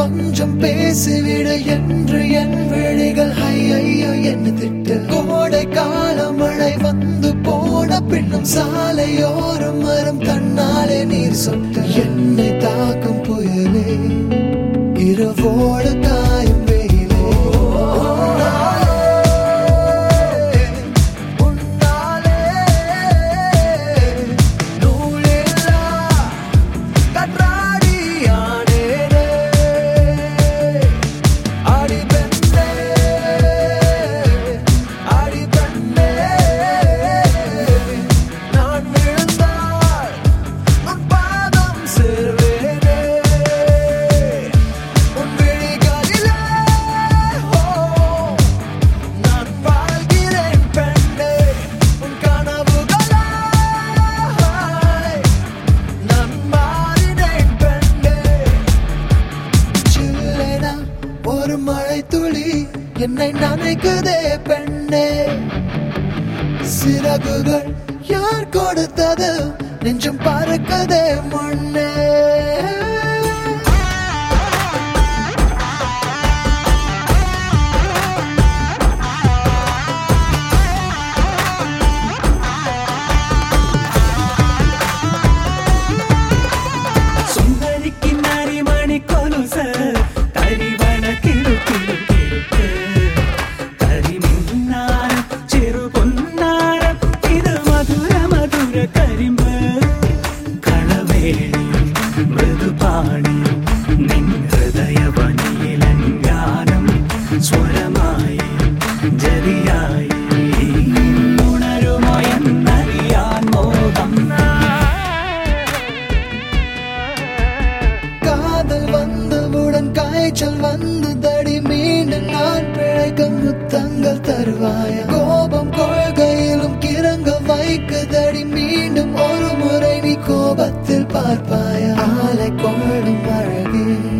கொஞ்சம் பேசிவிட என்று என் விழிகள் ஐயோ என்ன திட்டு. கோடை கால மழை வந்து போன பின்னும் சாலையோரம் மரம் தன்னாலே நீர் சொட்டு. என்னை தாக்கும் புயலே இரவோடு காயும் வெயிலே உன்னாலே நூலில்லா கற்றாடியானேனே. அடி பெண்ணே அடி பெண்ணே நான் விழுந்தால் உன் பாதம் சேர்வேனே. உன் விழிகளிலே நான் வாழ்கிறேன் பெண்ணே. உன் கனவுகளாய் நான் மாறினேன் பெண்ணே. சில்லென ஒரு மழை துளி என்னை நனைக்குதே பெண்ணே. சிறகுகள் யார் கொடுத்தது நெஞ்சம் பறக்குதே முன்னே. சுந்தரிக்கு நரிமணி கொலுச கரிவன கிரு கிரு கிருக்கு கரிமின்னாரம் சிறு பொன்னாரம் இது மதுர மதுர கரிம்பு களவேணி മൃദുപാണി നിൻ ഹൃദയവനിയിലങ്കാനം സ്വരമായി ജരിയായി ഉണരുമോയെന്നറിയാൻ മോഹം. காதல் வந்தவுடன் காய்ச்சல் வந்து தடி மீண்டும் நான் பிழைக்க முத்தங்கள் தருவாயா. கோபம் கொள்கையிலும் கிறங்க வைக்குதடி மீண்டும் ஒரு முறை நீ கோபத்தில் பார்ப்பாயா. ஆலை கொள்ளும் அழகே